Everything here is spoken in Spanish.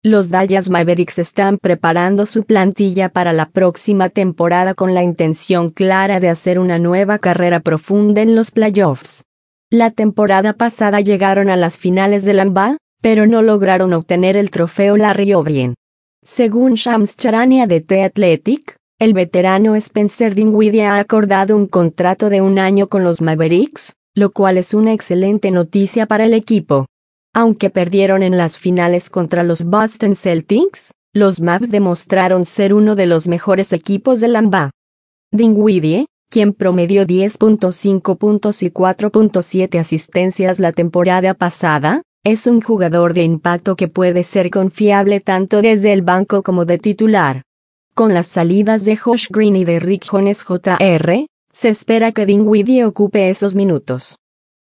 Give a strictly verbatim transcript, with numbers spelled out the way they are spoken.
Los Dallas Mavericks están preparando su plantilla para la próxima temporada con la intención clara de hacer una nueva carrera profunda en los playoffs. La temporada pasada llegaron a las finales de la N B A, pero no lograron obtener el trofeo Larry O'Brien. Según Shams Charania de The Athletic, el veterano Spencer Dinwiddie ha acordado un contrato de un año con los Mavericks, lo cual es una excelente noticia para el equipo. Aunque perdieron en las finales contra los Boston Celtics, los Mavs demostraron ser uno de los mejores equipos de la N B A. Dinwiddie, quien promedió diez punto cinco puntos y cuatro punto siete asistencias la temporada pasada, es un jugador de impacto que puede ser confiable tanto desde el banco como de titular. Con las salidas de Josh Green y de Rick Jones junior, se espera que Dinwiddie ocupe esos minutos.